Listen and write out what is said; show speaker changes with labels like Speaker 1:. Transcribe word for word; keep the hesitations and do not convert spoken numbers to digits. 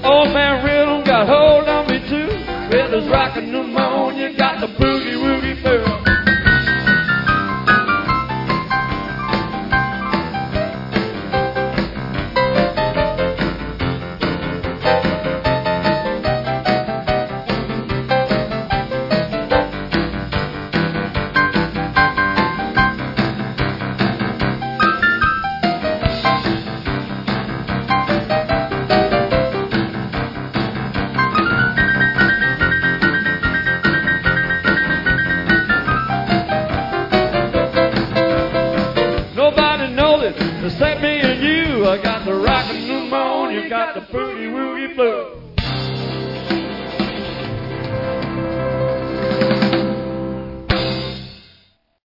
Speaker 1: Old man rhythm got hold on me too. With his rockin' pneumonia, got the boogie woogie flu. Except me and you, I got the rockin' pneumonia, got the boogie woogie flu.